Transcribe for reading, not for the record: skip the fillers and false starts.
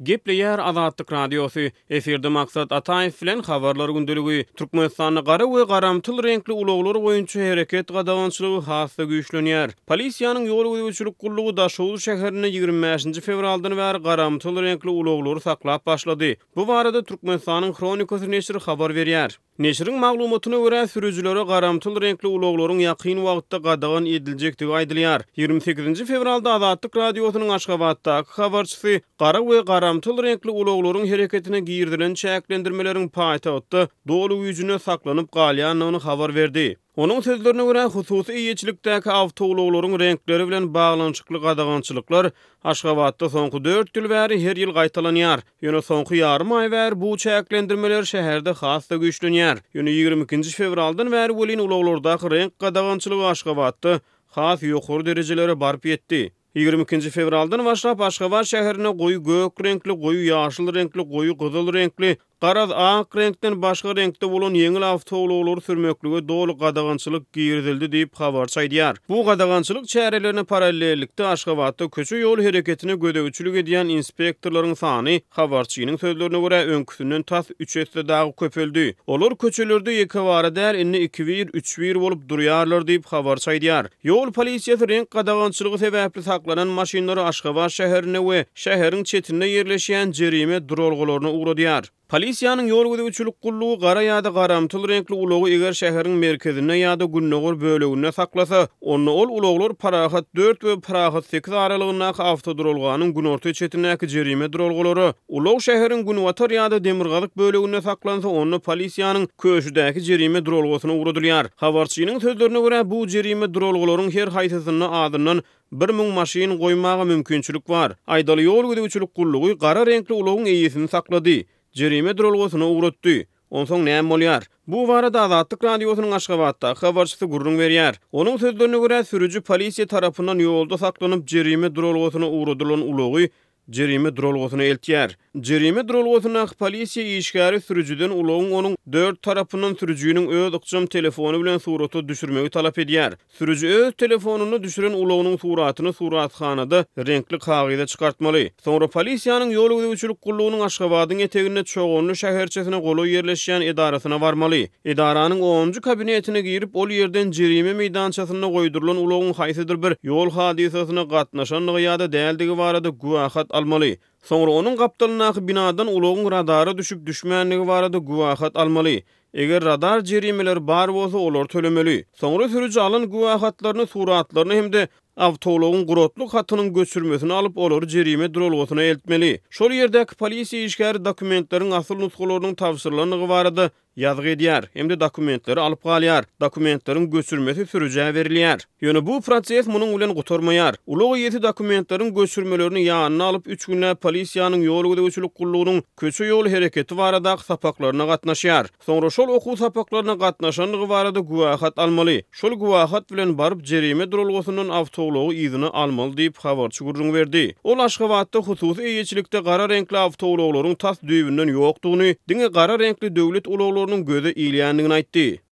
Gepleýär Azatlyk radiosu. Eferde maksat Ataýew bilen habarlar gündüligi. Türkmenistanyň gara we garamtyl renkli ulaglar boýunça hereket gadagançylygy hassa güýçlenýär. Polisiýanyň ýol güýçlük gullugy Daşoğlu şäherine 25 fevraldan bäri garamtyl renkli ulaglary saklap başlady. Bu barada Türkmenistanyň Kronikasy neşri habar berýär. Neşriň maglumatyna görä sürüjülere garamtyl renkli ulaglaryň ýakyn wagtda gadagan ediljekdigi aýdylýar. 28 fevralda Azatlyk radiosynyň Aşgabatdaky habarçysy gara we garamtyl renkli ulaglaryň hereketine girdilen çäklendirmeleriň paýtagtda dolu güýjüne saklanyp galýanyny habar berdi. Onun sözlerine göre hususy iýetçilikdäki awtoulaglaryň renkleri bilen baglançykly gadagançylyklar Aşgabatda soňky 4 ýyl bäri her ýyl gaýtalanýar. Ýöne soňky ýarym aý bäri bu çäklendirmeler şäherde hassa güýçlenýär. Ýöne 22 fevraldan bäri welin ulaglardaky renk gadagançylygy Aşgabatda has ýokary derejelere baryp ýetdi. 22 fevraldan başlap Aşgabat şäherine goýu gök renkli, goýu ýaşyl renkli, goýu gyzyl renkli, garaz ak renkden başga renkde bolan ýeňil awtoulaglary sürmeklige dolu gadagançylyk girdildi diýip habar çaýdýar. Bu gadagançylyk çärelerine paralellikde Aşgabatda köçe ýol hereketine gödegçilik edýän inspektorlaryň sany habarçynyň sözlerine görä öňküsünden tas 3 esse dagy köpeldi. Olar köçelerde ýeke bara däl inni 2-1, 3-1 bolup durýarlar diýip habar çaýdýar. Ýol polisiýasy renk gadagançylygy sebäpli saklanan maşinlary Aşgabat şäherine we şäheriň çetinde ýerleşýän jerime duralgalaryna uğradýar. Polisiýanyň ýol güýçlük gullugy gara ýa-da garamtyl renkli ulagy eger şäheriň merkezine ýa-da günnägör bölegine saklasa, onu ol ulaglar parahat 4 we parahat 8 aralygyndaky awtoduralganyň günorta çetindäki jerime duralgalary, ulag şäheriň günwatar ýa-da demirgalyk bölegine saklansa, onu polisiýanyň köşüdäki jerime duralgasyna uğradylýar. Habarçynyň sözlerine görä bu jerime duralgalaryň her haýsysyny adyndan 1000 maşin goýmagy mümkinçilik bar. Aýdaly ýol güýçlük gullugy gara renkli ulagyň eýesini saklady. Jerime duralgasyna uğratdy. Onsoň näme bolýar? Bu barada Azatlyk radiosynyň Aşgabatda habarçysy gurrun berýär. Onuň sözlerine görä sürüji polisiýa tarapyndan ýolda saklanyp jerime duralgasyna uğradylan ulagy jerime duralgasyna eltýär. Jerime duralgasyna polisiýa işgäri sürüjiden ulagyň onuň 4 tarapyndan sürüjiniň öz ykjam telefony bilen suraty düşürmegi talap edýär. Sürüji öz telefonuny düşüren ulagynyň suratyny suratxanada renkli kagyza çykartmaly. Soňra polisiýanyň ýol güýçlük gullugynyň Aşgabatyň eteginde çoğunly şäherçesine goly ýerleşýän edarasyna barmaly. Edaranyň 10-njy kabinetine girip ol ýerden jerime meýdançasyna goýdurulan ulagyň haýsydyr bir ýol hadisasyna gatnaşanlygy ýa-da däldigi barada guwahat almaly. Soňra onuň gapdalynaky binadan ulagyň radara düşüp düşmänligi barada guwahat almaly. Eger radar jerimeler bar bolsa olar tölemeli. Soňra sürüji alan guwahatlaryny, suratlaryny hemde awtoulagyň gurotluk hatynyň göçürmesini alyp olar jerime duralgasyna eltmeli. Şol ýerdäki polisiýa işgäri dokumentleriň asyl nuskalarynyň tapşyrylanyny barada ýazgy edýär. Hemde dokumentleri alyp galýar. Dokumentleriň göçürmesi sürüjä berilýär. Ýöne bu proses munyň bilen gutarmaýar. Ulag ýeti dokumentleriň göçürmelerini ýanyna alyp 3 günä polisiýanyň ýol güýçlük gullugynyň köçe ýol hereketi baradaky sapaklaryna gatnaşýar. Soňra şol okuw sapaklaryna gatnaşanlygy barada guwahat almaly. Şol guwahat bilen baryp jerime duralgasynyň awtoulagy izni almaly diýip habarçy gurrun berdi. Ol Aşgabatda hususy eýetçilikde gara renkli awtoulaglaryň tas düýbünden ýokdugyny, diňe gara renkli döwlet ulaglarynyň göze ilýändigini aýtdy.